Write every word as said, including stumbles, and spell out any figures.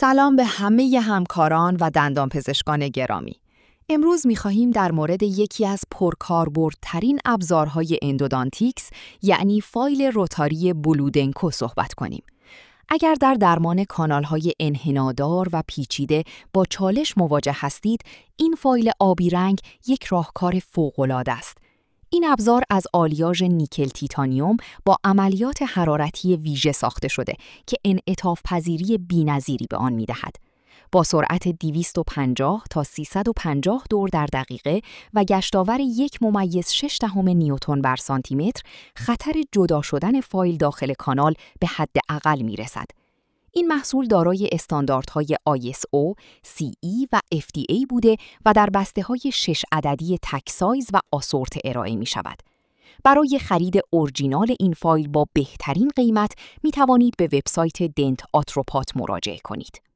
سلام به همه همکاران و دندانپزشکان گرامی. امروز می‌خواهیم در مورد یکی از پرکاربردترین ابزارهای اندودانتیکس یعنی فایل روتاری بلودنکو صحبت کنیم. اگر در درمان کانال‌های انحنادار و پیچیده با چالش مواجه هستید، این فایل آبی رنگ یک راهکار فوق‌العاده است. این ابزار از آلیاژ نیکل تیتانیوم با عملیات حرارتی ویژه ساخته شده که انعطاف پذیری بی‌نظیری به آن می‌دهد. با سرعت دویست و پنجاه تا سیصد و پنجاه دور در دقیقه و گشتاور یک ممیز شش دهم نیوتن بر سانتی متر، خطر جدا شدن فایل داخل کانال به حد اقل می‌رسد. این محصول دارای استانداردهای آی اس او، سی ای و اف دی ای بوده و در بسته‌های شش عددی تک سایز و آسورت ارائه می‌شود. برای خرید اورجینال این فایل با بهترین قیمت می توانید به وبسایت دنت آتروپات مراجعه کنید.